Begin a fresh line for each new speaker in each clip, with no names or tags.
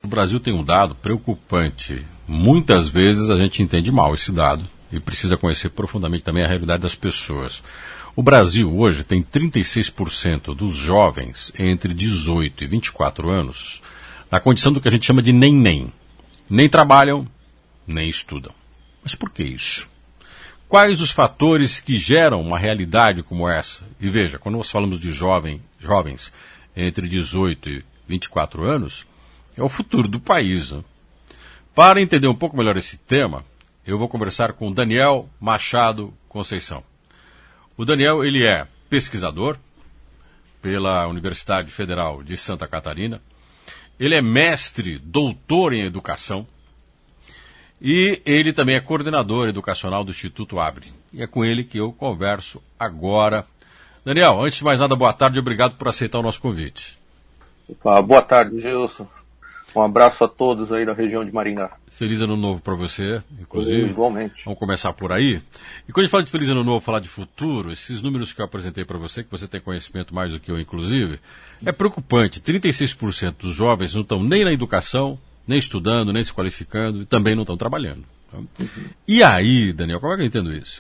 O Brasil tem um dado preocupante. Muitas vezes a gente entende mal esse dado e precisa conhecer profundamente também a realidade das pessoas. O Brasil hoje tem 36% dos jovens entre 18 e 24 anos na condição do que a gente chama de nem-nem. Nem trabalham, nem estudam. Mas por que isso? Quais os fatores que geram uma realidade como essa? E veja, quando nós falamos de jovens entre 18 e 24 anos, é o futuro do país, né? Para entender um pouco melhor esse tema, eu vou conversar com Daniel Machado Conceição. O Daniel, ele é pesquisador pela Universidade Federal de Santa Catarina. Ele é mestre, doutor em educação. E ele também é coordenador educacional do Instituto Abre. E é com ele que eu converso agora. Daniel, antes de mais nada, boa tarde e obrigado por aceitar o nosso convite.
Boa tarde, Gilson. Um abraço a todos aí da região de Maringá.
Feliz Ano Novo para você, inclusive.
Igualmente.
Vamos começar por aí. E quando a gente fala de Feliz Ano Novo, falar de futuro, esses números que eu apresentei para você, que você tem conhecimento mais do que eu, inclusive, é preocupante. 36% dos jovens não estão nem na educação, nem estudando, nem se qualificando, e também não estão trabalhando. E aí, Daniel, como é que eu entendo isso?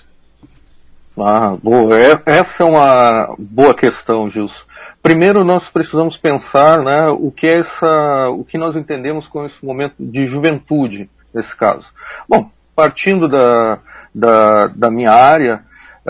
Boa. Essa é uma boa questão, Gilson. Primeiro, nós precisamos pensar, né, o que nós entendemos com esse momento de juventude, nesse caso. Bom, partindo da minha área,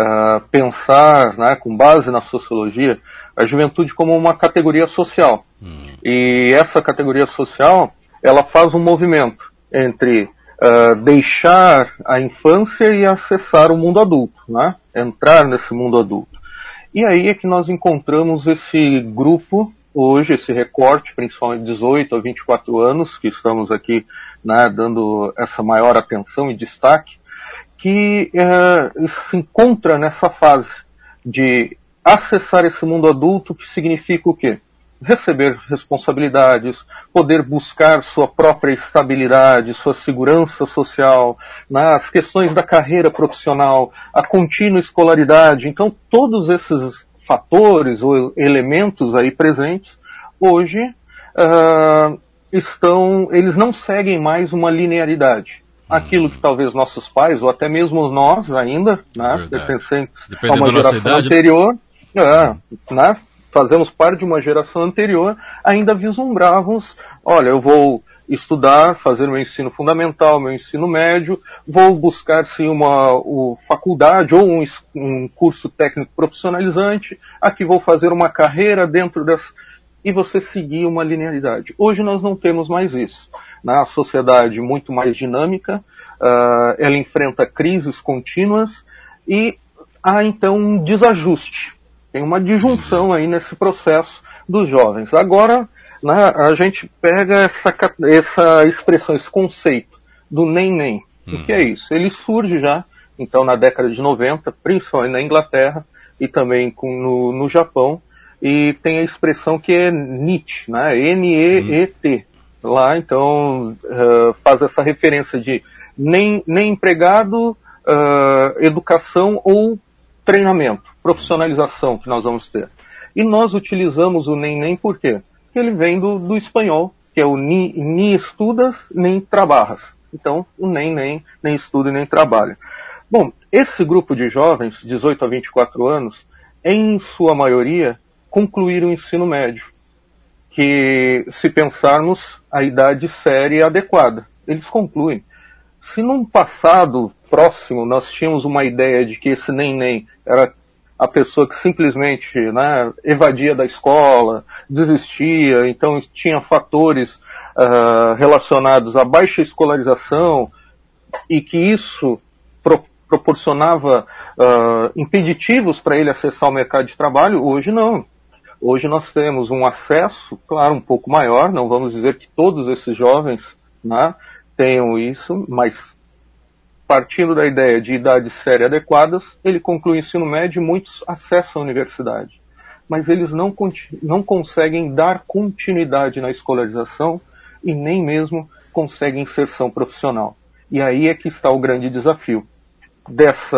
pensar, né, com base na sociologia, a juventude como uma categoria social. E essa categoria social, ela faz um movimento entre deixar a infância e acessar o mundo adulto, né? Entrar nesse mundo adulto. E aí é que nós encontramos esse grupo, hoje, esse recorte, principalmente 18 a 24 anos, que estamos aqui, né, dando essa maior atenção e destaque, que se encontra nessa fase de acessar esse mundo adulto, que significa o quê? Receber responsabilidades, poder buscar sua própria estabilidade, sua segurança social, né, as questões da carreira profissional, a contínua escolaridade. Então, todos esses fatores ou elementos aí presentes, hoje, eles não seguem mais uma linearidade. Aquilo que talvez nossos pais, ou até mesmo nós ainda, né, pertencentes a uma geração anterior, né, fazemos parte de uma geração anterior, ainda vislumbrávamos, olha, eu vou estudar, fazer meu ensino fundamental, meu ensino médio, vou buscar sim uma faculdade ou um curso técnico profissionalizante, aqui vou fazer uma carreira dentro dessa... E você seguir uma linearidade. Hoje nós não temos mais isso. Na sociedade muito mais dinâmica, ela enfrenta crises contínuas e há então um desajuste. Tem uma disjunção aí nesse processo dos jovens. Agora, né, a gente pega essa expressão, esse conceito do nem-nem. O que é isso? Ele surge já, então, na década de 90, principalmente na Inglaterra e também no Japão, e tem a expressão que é NEET, né, N-E-E-T. Lá, então, faz essa referência de nem empregado, educação ou treinamento, profissionalização que nós vamos ter. E nós utilizamos o nem por quê? Porque ele vem do espanhol, que é o ni estudas, nem trabalhas. Então, o nem estuda e nem trabalha. Bom, esse grupo de jovens, 18 a 24 anos, em sua maioria, concluíram o ensino médio, que, se pensarmos, a idade séria e adequada. Eles concluem. Se num passado próximo nós tínhamos uma ideia de que esse nem era a pessoa que simplesmente, né, evadia da escola, desistia, então tinha fatores relacionados à baixa escolarização e que isso proporcionava impeditivos para ele acessar o mercado de trabalho, hoje não. Hoje nós temos um acesso, claro, um pouco maior, não vamos dizer que todos esses jovens, né, tenham isso, mas partindo da ideia de idades séria adequadas, ele conclui o ensino médio e muitos acessam a universidade. Mas eles não conseguem dar continuidade na escolarização e nem mesmo conseguem inserção profissional. E aí é que está o grande desafio dessa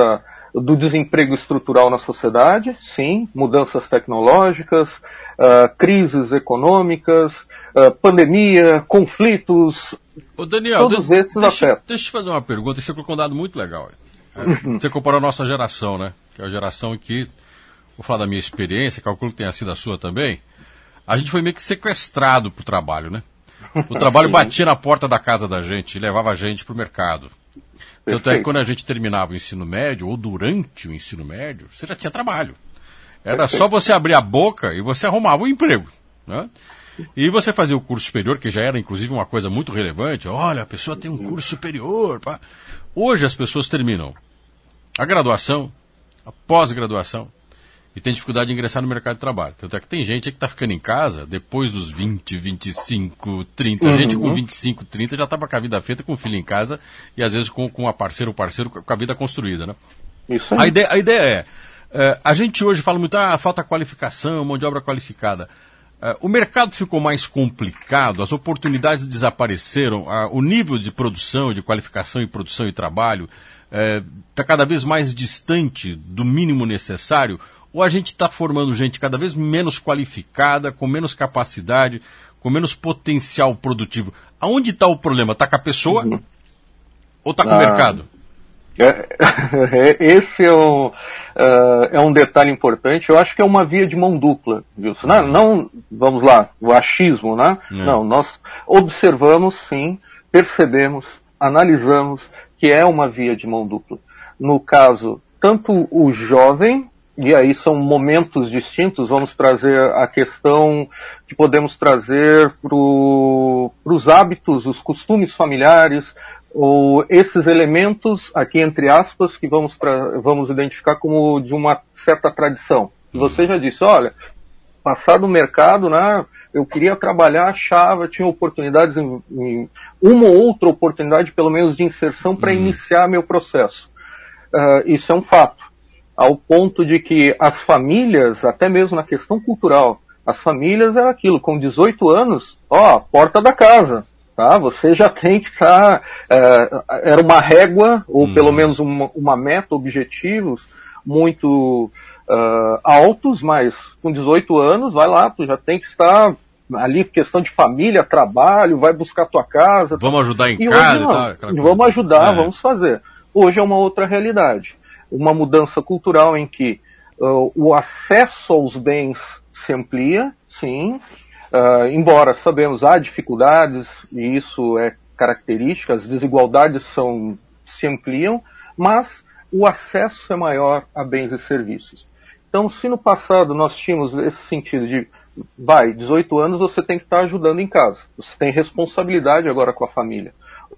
do desemprego estrutural na sociedade, sim, mudanças tecnológicas, crises econômicas, pandemia, conflitos,
Ô Daniel,
todos esses afetam.
Deixa eu te fazer uma pergunta, você colocou um dado muito legal. Você comparou a nossa geração, né? Que é a geração que, vou falar da minha experiência, calculo que tenha sido a sua também, a gente foi meio que sequestrado pro trabalho, né? O trabalho batia na porta da casa da gente e levava a gente pro mercado. Tanto é que quando a gente terminava o ensino médio, ou durante o ensino médio, você já tinha trabalho. Era só você abrir a boca e você arrumava um emprego, né? E você fazia o curso superior, que já era inclusive uma coisa muito relevante. Olha, a pessoa tem um curso superior. Pá. Hoje as pessoas terminam a graduação, a pós-graduação, e tem dificuldade de ingressar no mercado de trabalho. Tanto é que tem gente que está ficando em casa depois dos 20, 25, 30. Gente com 25, 30 já estava com a vida feita, com o filho em casa, e às vezes com a parceira ou parceiro com a vida construída, né?
Isso aí.
A ideia a gente hoje fala muito, falta qualificação, mão de obra qualificada. O mercado ficou mais complicado, as oportunidades desapareceram, o nível de produção, de qualificação e produção e trabalho está cada vez mais distante do mínimo necessário, ou a gente está formando gente cada vez menos qualificada, com menos capacidade, com menos potencial produtivo. Aonde está o problema? Está com a pessoa ou está com o mercado?
Esse é um detalhe importante. Eu acho que é uma via de mão dupla, Wilson. Não, vamos lá, o achismo, né? Não, nós observamos, sim, percebemos, analisamos que é uma via de mão dupla. No caso, tanto o jovem, e aí são momentos distintos, vamos trazer a questão que podemos trazer para os hábitos, os costumes familiares, ou esses elementos, aqui entre aspas, que vamos identificar como de uma certa tradição. Você já disse, olha, passado o mercado, né, eu queria trabalhar, achava, tinha oportunidades, uma ou outra oportunidade, pelo menos, de inserção para iniciar meu processo. Isso é um fato. Ao ponto de que as famílias, até mesmo na questão cultural, as famílias é aquilo, com 18 anos, porta da casa. Tá? Você já tem que estar... era uma régua, ou pelo menos uma meta, objetivos muito altos, mas com 18 anos, vai lá, tu já tem que estar ali, questão de família, trabalho, vai buscar tua casa.
Vamos ajudar em casa e tal.
Vamos ajudar, vamos fazer. Hoje é uma outra realidade. Uma mudança cultural em que o acesso aos bens se amplia, sim, embora sabemos há dificuldades, e isso é característica, as desigualdades se ampliam, mas o acesso é maior a bens e serviços. Então, se no passado nós tínhamos esse sentido de, 18 anos você tem que estar ajudando em casa, você tem responsabilidade agora com a família.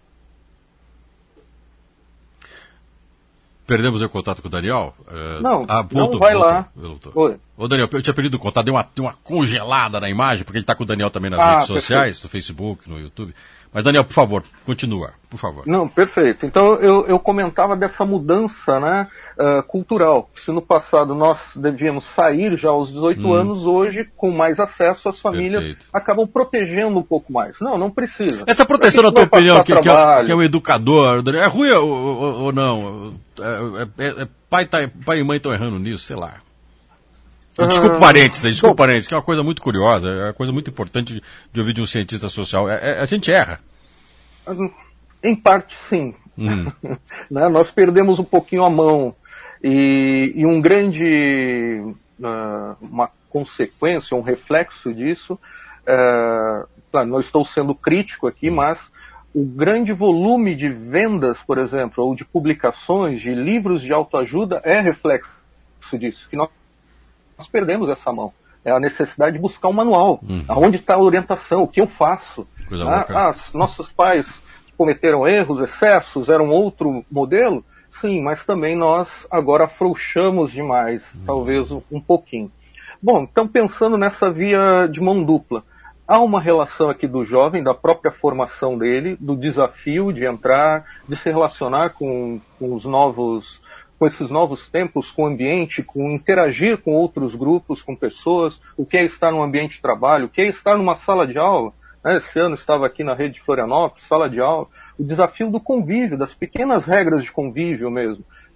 Perdemos o contato com o Daniel?
Não, vai lá.
Ô Daniel, eu tinha perdido o contato, deu uma congelada na imagem, porque a gente está com o Daniel também nas redes sociais, no Facebook, no YouTube. Mas Daniel, por favor, continua, por favor.
Não, perfeito. Então eu comentava dessa mudança, né, cultural. Se no passado nós devíamos sair já aos 18 anos, hoje, com mais acesso, as famílias acabam protegendo um pouco mais. Não precisa.
Essa proteção, na tua opinião, que é o educador, Daniel, é ruim ou não? Pai e mãe estão errando nisso, sei lá. Desculpa parênteses, que é uma coisa muito curiosa, é uma coisa muito importante de ouvir de um cientista social. A gente erra.
Em parte, sim. Né? Nós perdemos um pouquinho a mão. E um grande, uma consequência, um reflexo disso, claro, não estou sendo crítico aqui, mas o grande volume de vendas, por exemplo, ou de publicações, de livros de autoajuda, é reflexo disso, que nós perdemos essa mão. É a necessidade de buscar um manual. Aonde está a orientação? O que eu faço? Nossos pais cometeram erros, excessos, eram outro modelo? Sim, mas também nós agora afrouxamos demais, talvez um pouquinho. Bom, então pensando nessa via de mão dupla, há uma relação aqui do jovem, da própria formação dele, do desafio de entrar, de se relacionar com esses novos tempos, com o ambiente, com interagir com outros grupos, com pessoas, o que é estar num ambiente de trabalho, o que é estar numa sala de aula. Esse ano estava aqui na rede de Florianópolis, sala de aula, o desafio do convívio, das pequenas regras de convívio mesmo,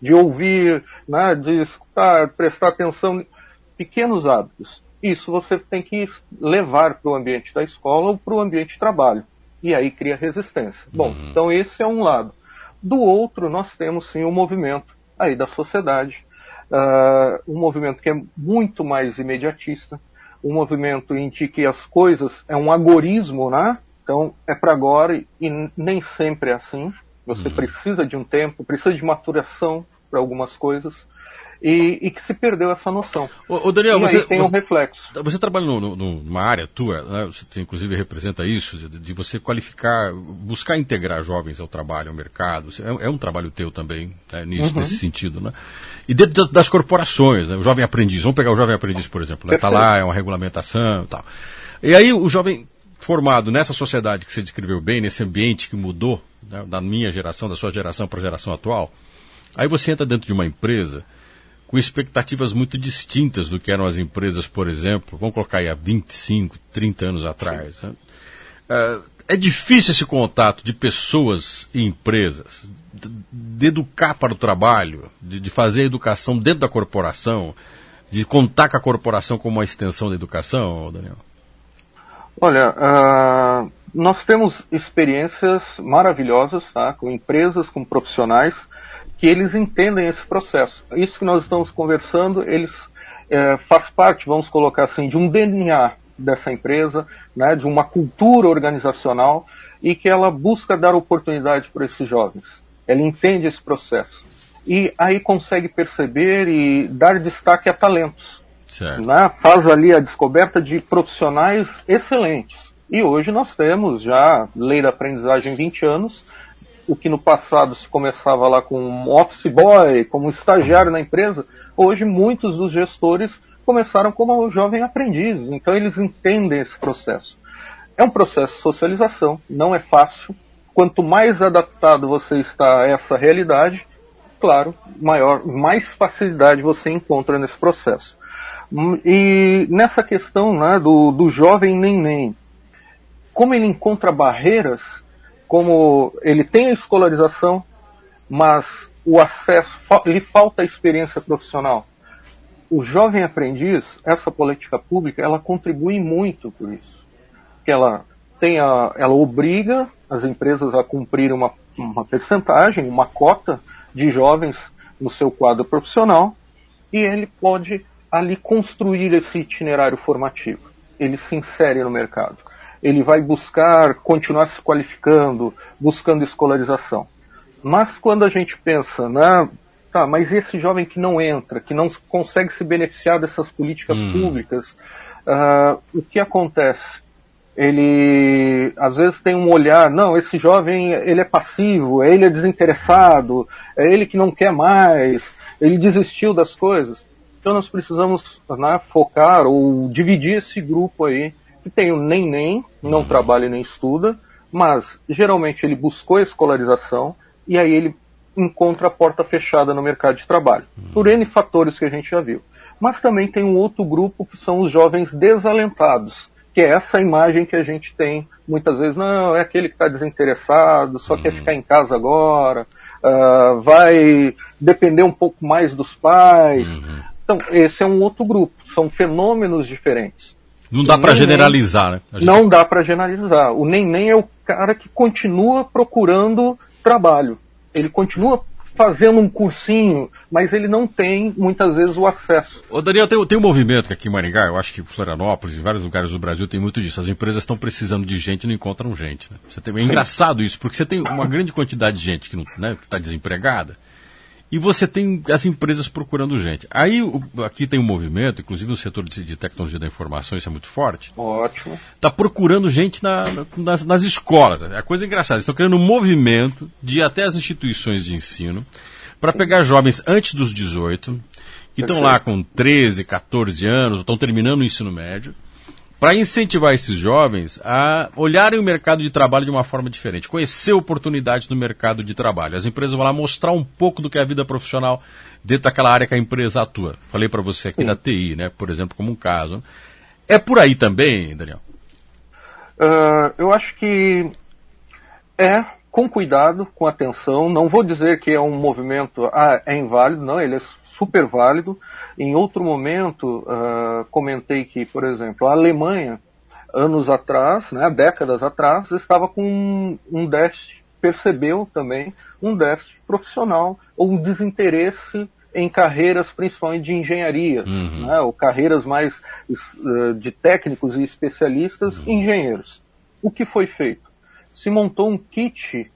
de ouvir, né, de escutar, prestar atenção, pequenos hábitos. Isso você tem que levar para o ambiente da escola ou para o ambiente de trabalho. E aí cria resistência. Bom, então esse é um lado. Do outro, nós temos sim um movimento aí da sociedade, um movimento que é muito mais imediatista, um movimento em que as coisas é um agorismo, né? Então é para agora e nem sempre é assim. Você precisa de um tempo, precisa de maturação para algumas coisas. E que se perdeu essa noção.
Ô Daniel,
e aí tem um reflexo.
Você trabalha numa área tua, né, você inclusive representa isso, de você qualificar, buscar integrar jovens ao trabalho, ao mercado. É um trabalho teu também, né, nesse sentido. Né? E dentro das corporações, né, o jovem aprendiz, vamos pegar o jovem aprendiz, por exemplo, está lá, é uma regulamentação e tal. E aí o jovem formado nessa sociedade que você descreveu bem, nesse ambiente que mudou, né, da minha geração, da sua geração para a geração atual, aí você entra dentro de uma empresa com expectativas muito distintas do que eram as empresas, por exemplo, vamos colocar aí há 25, 30 anos atrás. Né? É difícil esse contato de pessoas e empresas, de educar para o trabalho, de fazer a educação dentro da corporação, de contar com a corporação como uma extensão da educação, Daniel?
Olha, nós temos experiências maravilhosas, tá, com empresas, com profissionais, que eles entendem esse processo. Isso que nós estamos conversando, eles faz parte, vamos colocar assim, de um DNA dessa empresa, né, de uma cultura organizacional, e que ela busca dar oportunidade para esses jovens. Ela entende esse processo. E aí consegue perceber e dar destaque a talentos. Né? Faz ali a descoberta de profissionais excelentes. E hoje nós temos já lei da aprendizagem 20 anos, o que no passado se começava lá com um office boy, como estagiário na empresa, hoje muitos dos gestores começaram como jovem aprendiz, então eles entendem esse processo. É um processo de socialização, não é fácil. Quanto mais adaptado você está a essa realidade, claro, mais facilidade você encontra nesse processo. E nessa questão, né, do jovem neném, como ele encontra barreiras, como ele tem a escolarização, mas o acesso, lhe falta a experiência profissional. O jovem aprendiz, essa política pública, ela contribui muito por isso. Que ela obriga as empresas a cumprir uma percentagem, uma cota de jovens no seu quadro profissional, e ele pode ali construir esse itinerário formativo. Ele se insere no mercado. Ele vai buscar continuar se qualificando, buscando escolarização. Mas quando a gente pensa, né, tá, mas esse jovem que não entra, que não consegue se beneficiar dessas políticas públicas, o que acontece? Ele, às vezes, tem um olhar, não, esse jovem, ele é passivo, ele é desinteressado, é ele que não quer mais, ele desistiu das coisas. Então nós precisamos, né, focar ou dividir esse grupo aí, que tem o neném, não trabalha e nem estuda, mas geralmente ele buscou a escolarização e aí ele encontra a porta fechada no mercado de trabalho, por N fatores que a gente já viu. Mas também tem um outro grupo que são os jovens desalentados, que é essa imagem que a gente tem muitas vezes, não, é aquele que está desinteressado, só quer ficar em casa agora, vai depender um pouco mais dos pais. Então, esse é um outro grupo, são fenômenos diferentes.
Não dá para generalizar, né?
Não dá para generalizar. O neném é o cara que continua procurando trabalho. Ele continua fazendo um cursinho, mas ele não tem, muitas vezes, o acesso.
Ô Daniel, tem um movimento que aqui em Maringá, eu acho que Florianópolis, em vários lugares do Brasil tem muito disso. As empresas estão precisando de gente e não encontram gente. Né? É engraçado isso, porque você tem uma grande quantidade de gente que está desempregada, e você tem as empresas procurando gente. Aí aqui tem um movimento, inclusive no setor de tecnologia da informação, isso é muito forte.
Ótimo.
Está procurando gente nas escolas. É coisa engraçada. Estão criando um movimento de ir até as instituições de ensino para pegar jovens antes dos 18, que estão lá com 13, 14 anos, estão terminando o ensino médio, para incentivar esses jovens a olharem o mercado de trabalho de uma forma diferente, conhecer oportunidades no mercado de trabalho. As empresas vão lá mostrar um pouco do que é a vida profissional dentro daquela área que a empresa atua. Falei para você aqui da TI, né, por exemplo, como um caso. É por aí também, Daniel?
Eu acho que com cuidado, com atenção. Não vou dizer que é um movimento é inválido, não, ele é super válido. Em outro momento, comentei que, por exemplo, a Alemanha, anos atrás, né, décadas atrás, estava com um déficit, percebeu também um déficit profissional, ou um desinteresse em carreiras principalmente de engenharia, né, ou carreiras mais de técnicos e especialistas, engenheiros. O que foi feito? Se montou um kit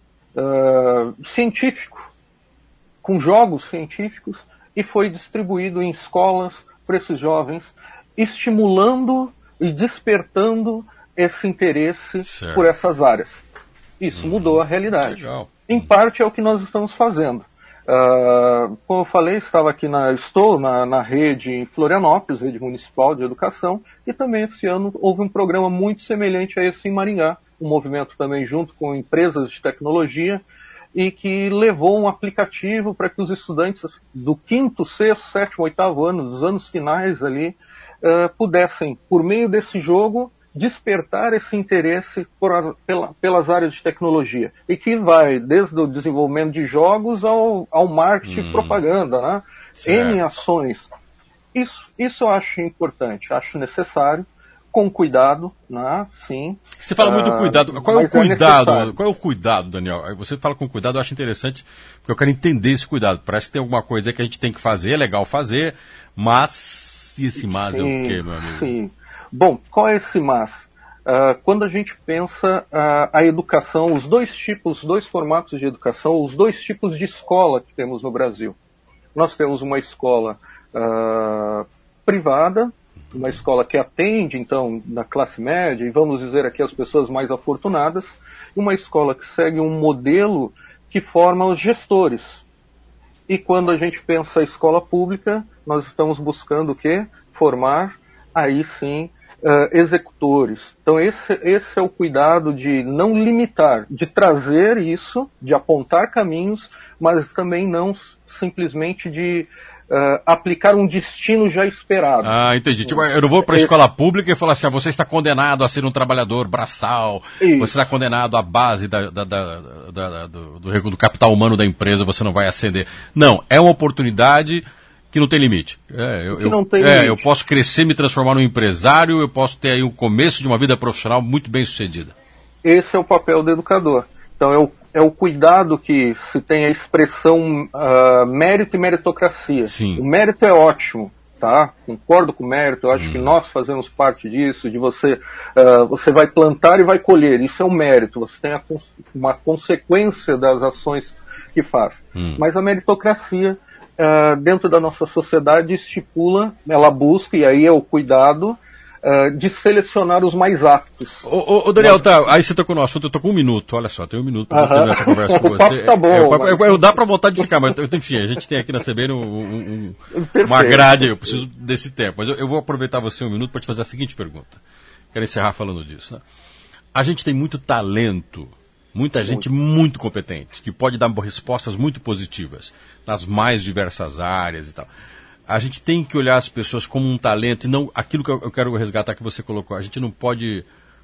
científico, com jogos científicos, e foi distribuído em escolas para esses jovens, estimulando e despertando esse interesse por essas áreas. Isso mudou a realidade.
Legal.
Em parte é o que nós estamos fazendo. Como eu falei, estou na rede em Florianópolis, rede municipal de educação, e também esse ano houve um programa muito semelhante a esse em Maringá, um movimento também junto com empresas de tecnologia, e que levou um aplicativo para que os estudantes do 5º, 6º, 7º, 8º ano, dos anos finais ali, pudessem, por meio desse jogo, despertar esse interesse pelas áreas de tecnologia, e que vai desde o desenvolvimento de jogos ao marketing e propaganda, né? N ações. Isso eu acho importante, acho necessário, com cuidado, né? Sim.
Você fala muito cuidado. Qual é o cuidado? Qual é o cuidado, Daniel? Você fala com cuidado, eu acho interessante, porque eu quero entender esse cuidado. Parece que tem alguma coisa que a gente tem que fazer, é legal fazer, mas esse mas é o quê, meu amigo?
Sim. Bom, qual é esse mas? Quando a gente pensa a educação, os dois formatos de educação, os dois tipos de escola que temos no Brasil. Nós temos uma escola privada, uma escola que atende, então, na classe média, e vamos dizer aqui as pessoas mais afortunadas, e uma escola que segue um modelo que forma os gestores. E quando a gente pensa a escola pública, nós estamos buscando o quê? Formar, aí sim, executores. Então esse é o cuidado de não limitar, de trazer isso, de apontar caminhos, mas também não simplesmente de aplicar um destino já esperado.
Entendi. Tipo, eu não vou para a escola pública e falar assim, você está condenado a ser um trabalhador braçal, você está condenado à base do capital humano da empresa, você não vai ascender. Não, é uma oportunidade que não tem limite. Eu posso crescer, me transformar num empresário, eu posso ter aí o começo de uma vida profissional muito bem sucedida.
Esse é o papel do educador. Então é o cuidado que se tem a expressão mérito e meritocracia.
Sim.
O mérito é ótimo, tá? Concordo com o mérito, eu acho que nós fazemos parte disso, de você vai plantar e vai colher, isso é um mérito, você tem uma consequência das ações que faz. Mas a meritocracia, dentro da nossa sociedade, estipula, ela busca, e aí é o cuidado, de selecionar os mais aptos.
Ô Daniel, aí você tocou no assunto, eu tô com 1 minuto, olha só, tem 1 minuto para terminar essa conversa com você.
Tá bom,
dá para vontade de ficar, mas enfim, a gente tem aqui na CBN uma grade, eu preciso desse tempo, mas eu vou aproveitar você 1 minuto para te fazer a seguinte pergunta. Quero encerrar falando disso, né? A gente tem muito talento, muita gente muito competente, que pode dar respostas muito positivas nas mais diversas áreas e tal. A gente tem que olhar as pessoas como um talento e não aquilo que eu quero resgatar que você colocou. A gente não pode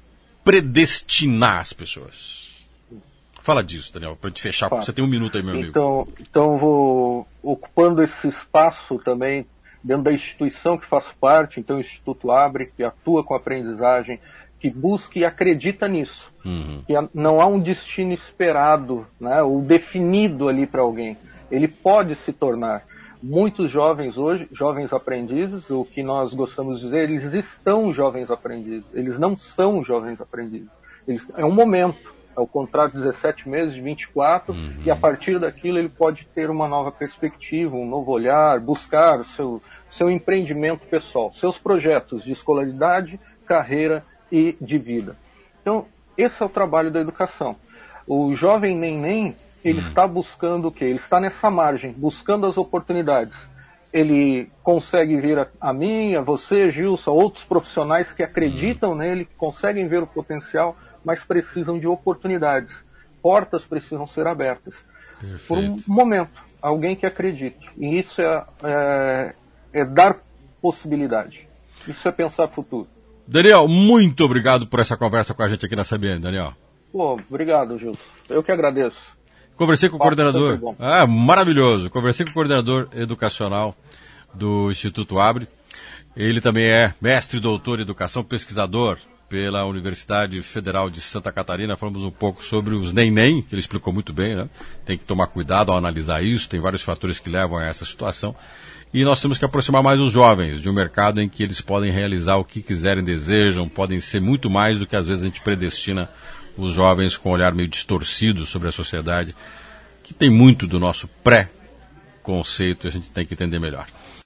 predestinar as pessoas. Fala disso, Daniel, para te fechar, porque você tem 1 minuto aí, meu amigo.
Então vou ocupando esse espaço também dentro da instituição que faço parte, então o Instituto Abre, que atua com aprendizagem, que busca e acredita nisso. Que não há um destino esperado, né, ou definido ali para alguém. Ele pode se tornar. Muitos jovens hoje, jovens aprendizes, o que nós gostamos de dizer, eles estão jovens aprendizes, eles não são jovens aprendizes. É um momento, é o contrato de 17 meses, de 24, e a partir daquilo ele pode ter uma nova perspectiva, um novo olhar, buscar seu empreendimento pessoal, seus projetos de escolaridade, carreira e de vida. Então, esse é o trabalho da educação. O jovem neném, ele está buscando o quê? Ele está nessa margem, buscando as oportunidades. Ele consegue vir a mim, a você, Gilson, a outros profissionais que acreditam nele, que conseguem ver o potencial, mas precisam de oportunidades. Portas precisam ser abertas.
Perfeito.
Por um momento, alguém que acredite. E isso é dar possibilidade. Isso é pensar futuro.
Daniel, muito obrigado por essa conversa com a gente aqui na CBN, Daniel.
Pô, obrigado, Gilson. Eu que agradeço.
Conversei com o coordenador. Maravilhoso. Conversei com o coordenador educacional do Instituto Abre. Ele também é mestre e doutor em educação, pesquisador pela Universidade Federal de Santa Catarina. Falamos um pouco sobre os neném, que ele explicou muito bem, né? Tem que tomar cuidado ao analisar isso, tem vários fatores que levam a essa situação. E nós temos que aproximar mais os jovens de um mercado em que eles podem realizar o que quiserem, desejam, podem ser muito mais do que às vezes a gente predestina os jovens com um olhar meio distorcido sobre a sociedade, que tem muito do nosso pré-conceito e a gente tem que entender melhor.